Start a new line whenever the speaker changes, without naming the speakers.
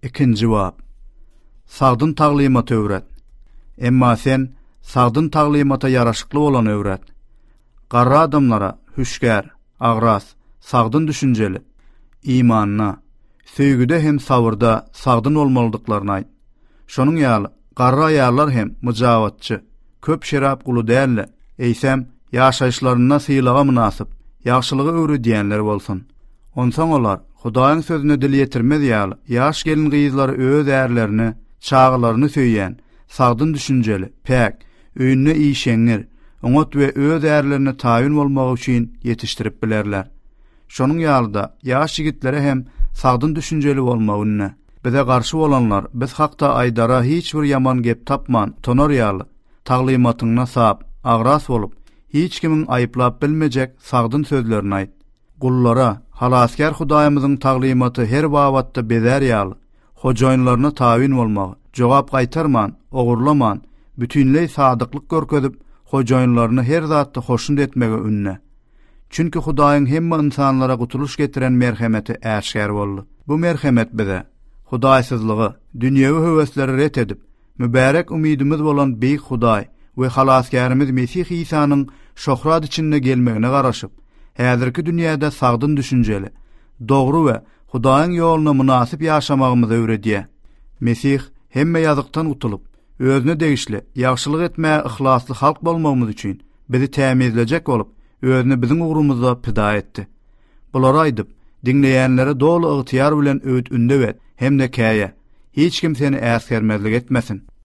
Ikinci jogap. Sagdyn taglimaty öwret. Emma sen sagdyn taglimata yaraşykly bolan öwret. Garra adamlara hüşgär, agras, sagdyn düşünjeli, imanna, söýgüde hem sabırda sagdyn bolmalydyklaryny aýt. Şonuň ýaly garra ýarlar hem mujawatçy, köp şerap gulu däller. Eýsem ýaşaýşlaryna syýlaga munasyp, ýagşylygy öwrü diýenler bolsun. Onsoň olar Hudaýyň sözüne dil ýetirmez ýaly, ýaş gelin gyzlary öz ärlerini, çağlaryny söýýän, sagdyn düşünjeli, päk, öýünne işeňir, oňat we öz ärlerini taýyn bolmagy üçin ýetişdirip bilerler. Şonuň ýalyda ýaş ýigitlere hem sagdyn düşünjeli bolmagyny, bize garşy bolanlar biz hakda aýdara hiç bir yaman gep tapman, tonor ýaly, taglimatyňa sap, agras bolup, hiç kimin aýyplap bilmejek sagdyn sözlerini aýt. Gullara, halaskar Hudaýymyzyň taglimaty her wagtda bezer ýaly, hojaýynlaryna taýyn bolmagy, jogap gaýtarman, ogurlaman, bütünlei sadyklyk görkezip, hojaýynlaryny her zatda hoşnut etmege ünne. Çünki Hudaýyň hemme insanlara gutuluş getiren merhemeti äşgär boldy. Bu merhemet bize Hudaýsyzlygy, dünýäwi höwesleri ret edip, mübarek umydymyz bolan beýik Hudaý we halaskarymyz Mesih Isanyň şöhrat içinde gelmegine garaşyp, häzirki dünýäde sagdyn düşünjeli, dogry we Hudaýyň ýoluna munasyp ýaşamagymyzy öwredýär. Mesih hemme ýazykdan utulyp, özüne degişli, ýagşylyk etmäge ihlasly halk bolmagymyz üçin bizi tämizlejek bolup, özüni biziň ugrumyzda pida etdi. Bulara aýdyp, dinleýänlere dolu ygtyýar bilen öýt ündebet, hem de käýe. Hiç kim seni äsgermezlik etmesin.